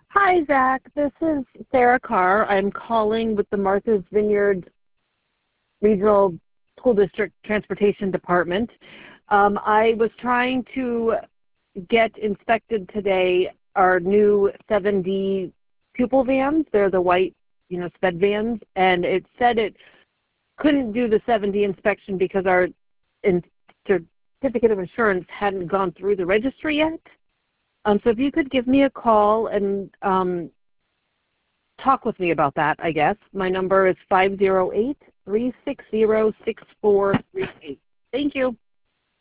Hi, Zach. This is Sarah Carr. I'm calling with the Martha's Vineyard Regional School District Transportation Department. I was trying to get inspected today our new 7D pupil vans. They're the white, sped vans, and it said it couldn't do the 7D inspection because our certificate of insurance hadn't gone through the registry yet. So if you could give me a call and talk with me about that, I guess. My number is 508-360-6438. Thank you.